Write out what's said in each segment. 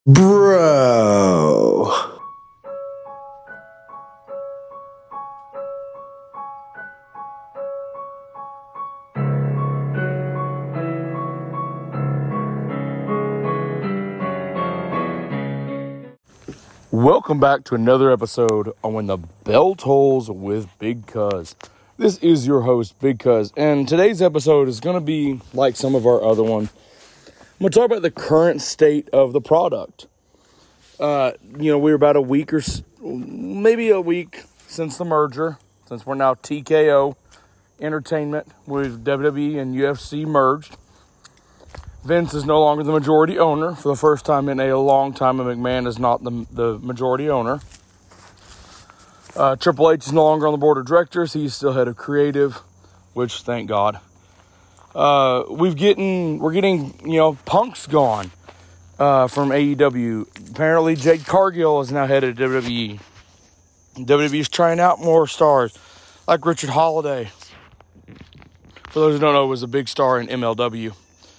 Bro. Welcome back to another episode on When the Bell Tolls with Big Cuz. This is your host, Big Cuz, and today's episode is going to be like some of our other ones. I'm going to talk about the current state of the product. We're about a week or maybe a week since the merger, since we're now TKO Entertainment with WWE and UFC merged. Vince is no longer the majority owner for the first time in a long time, and McMahon is not the majority owner. Triple H is no longer on the board of directors. He's still head of creative, which thank God. We're getting Punk's gone from AEW. Apparently, Jade Cargill is now head of WWE. WWE is trying out more stars, like Richard Holiday. For those who don't know, was a big star in MLW.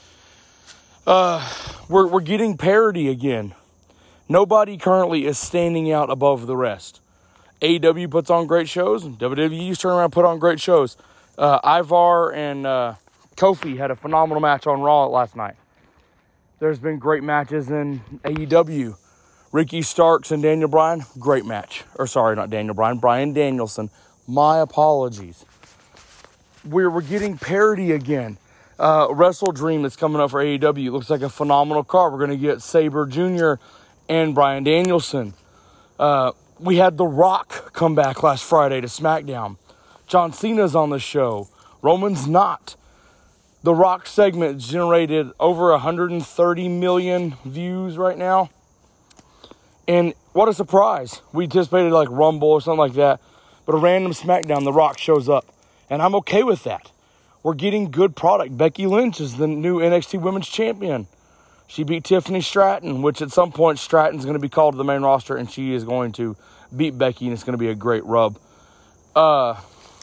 We're getting parity again. Nobody currently is standing out above the rest. AEW puts on great shows, and WWE's turn around and put on great shows. Ivar and Kofi had a phenomenal match on Raw last night. There's been great matches in AEW. Ricky Starks and Daniel Bryan, great match. Or sorry, not Daniel Bryan, Bryan Danielson. My apologies. We're getting parity again. Wrestle Dream that's coming up for AEW looks like a phenomenal card. We're going to get Sabre Jr. and Bryan Danielson. We had The Rock come back last Friday to SmackDown. John Cena's on the show. Roman's not. The Rock segment generated over 130 million views right now. And what a surprise. We anticipated like Rumble or something like that. But a random SmackDown, The Rock shows up. And I'm okay with that. We're getting good product. Becky Lynch is the new NXT Women's Champion. She beat Tiffany Stratton, which at some point Stratton's going to be called to the main roster, and she is going to beat Becky, and it's going to be a great rub. The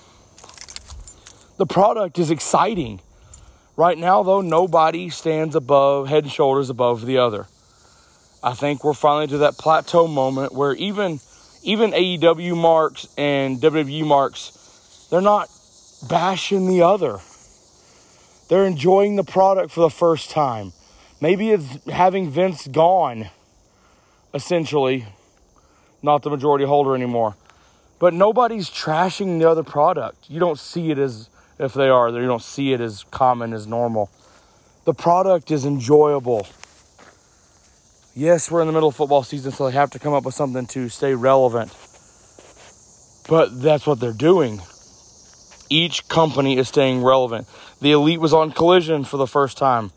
product is exciting. Right now, though, nobody stands head and shoulders above the other. I think we're finally to that plateau moment where even AEW marks and WWE marks, they're not bashing the other. They're enjoying the product for the first time. Maybe it's having Vince gone, essentially, not the majority holder anymore. But nobody's trashing the other product. You don't see it as, if they are, you don't see it as common as normal. The product is enjoyable. Yes, we're in the middle of football season, so they have to come up with something to stay relevant. But that's what they're doing. Each company is staying relevant. The Elite was on Collision for the first time.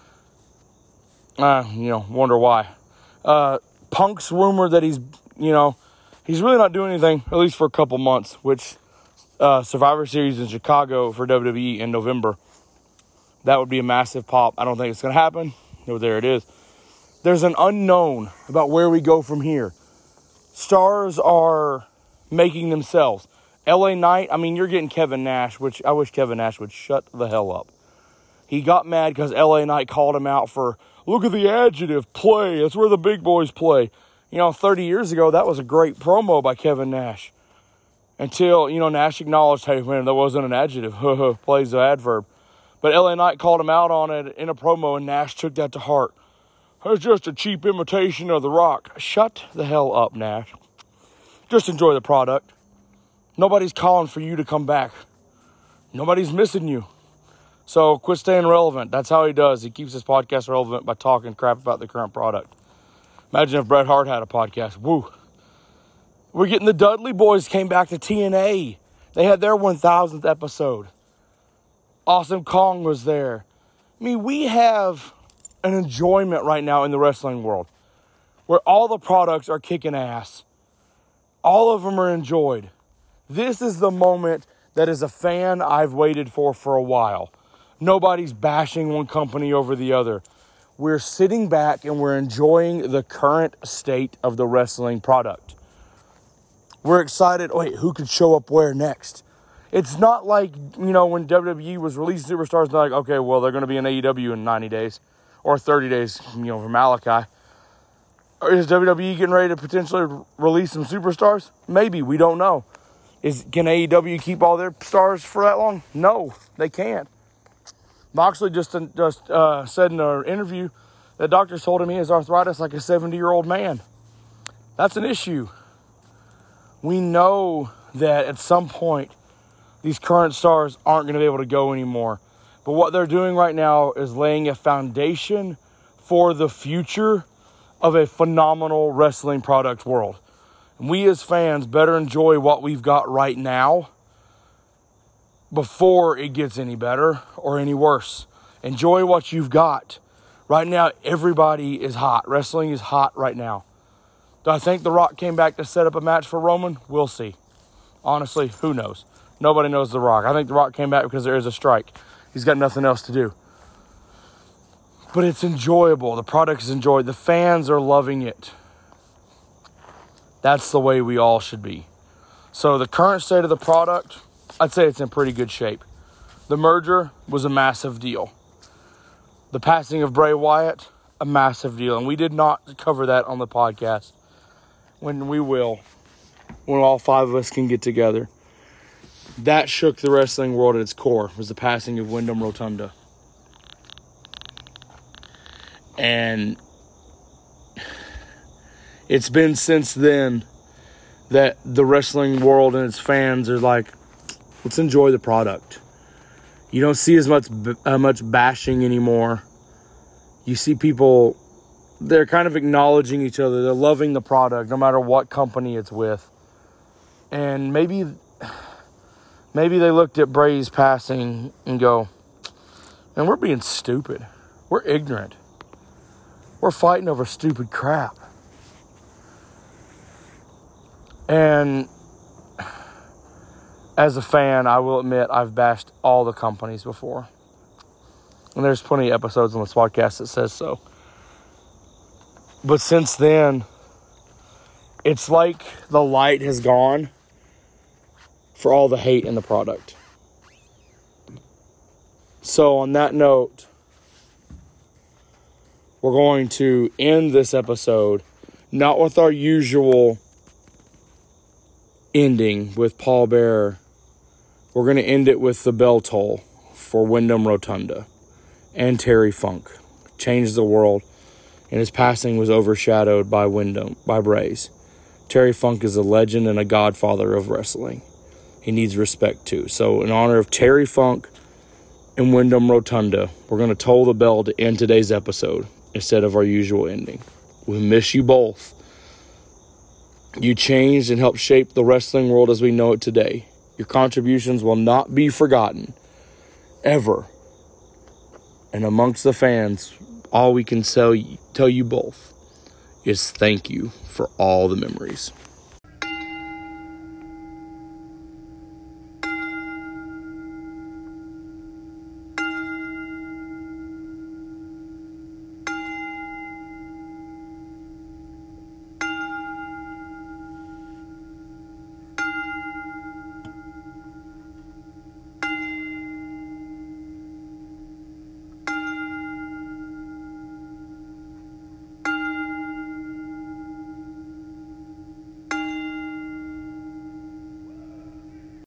Wonder why. Punk's rumored that he's really not doing anything, at least for a couple months, which Survivor Series in Chicago for WWE in November. That would be a massive pop. I don't think it's going to happen. There it is. There's an unknown about where we go from here. Stars are making themselves. LA Knight, you're getting Kevin Nash, which I wish Kevin Nash would shut the hell up. He got mad because LA Knight called him out for, look at the adjective, play. That's where the big boys play. 30 years ago, that was a great promo by Kevin Nash. Until, Nash acknowledged, hey, man, that wasn't an adjective. Play's the adverb. But LA Knight called him out on it in a promo, and Nash took that to heart. That's just a cheap imitation of The Rock. Shut the hell up, Nash. Just enjoy the product. Nobody's calling for you to come back. Nobody's missing you. So quit staying relevant. That's how he does. He keeps his podcast relevant by talking crap about the current product. Imagine if Bret Hart had a podcast. Woo. We're getting the Dudley Boys came back to TNA. They had their 1,000th episode. Awesome Kong was there. We have an enjoyment right now in the wrestling world where all the products are kicking ass. All of them are enjoyed. This is the moment that as a fan I've waited for a while. Nobody's bashing one company over the other. We're sitting back and we're enjoying the current state of the wrestling product. We're excited. Wait, who could show up where next? It's not like, when WWE was releasing superstars, they're like, okay, well, they're going to be in AEW in 90 days or 30 days, for Malachi. Is WWE getting ready to potentially release some superstars? Maybe. We don't know. Can AEW keep all their stars for that long? No, they can't. Moxley just said in an interview that doctors told him he has arthritis like a 70-year-old man. That's an issue. We know that at some point these current stars aren't going to be able to go anymore. But what they're doing right now is laying a foundation for the future of a phenomenal wrestling product world. And we as fans better enjoy what we've got right now before it gets any better or any worse. Enjoy what you've got. Right now, everybody is hot. Wrestling is hot right now. Do I think The Rock came back to set up a match for Roman? We'll see. Honestly, who knows? Nobody knows The Rock. I think The Rock came back because there is a strike. He's got nothing else to do. But it's enjoyable. The product is enjoyed. The fans are loving it. That's the way we all should be. So the current state of the product, I'd say it's in pretty good shape. The merger was a massive deal. The passing of Bray Wyatt, a massive deal. And we did not cover that on the podcast. When we will. When all five of us can get together. That shook the wrestling world at its core. Was the passing of Wyndham Rotunda. And it's been since then that the wrestling world and its fans are like, let's enjoy the product. You don't see as much bashing anymore. You see people, they're kind of acknowledging each other. They're loving the product no matter what company it's with. And maybe they looked at Bray's passing and go, man, we're being stupid. We're ignorant. We're fighting over stupid crap. And as a fan, I will admit I've bashed all the companies before. And there's plenty of episodes on this podcast that says so. But since then, it's like the light has gone for all the hate in the product. So on that note, we're going to end this episode, not with our usual ending with Paul Bearer. We're going to end it with the bell toll for Wyndham Rotunda and Terry Funk. Changed the world, and his passing was overshadowed by Bray's. Terry Funk is a legend and a godfather of wrestling. He needs respect too. So in honor of Terry Funk and Wyndham Rotunda, we're going to toll the bell to end today's episode instead of our usual ending. We miss you both. You changed and helped shape the wrestling world as we know it today. Your contributions will not be forgotten, ever. And amongst the fans, all we can tell you both is thank you for all the memories.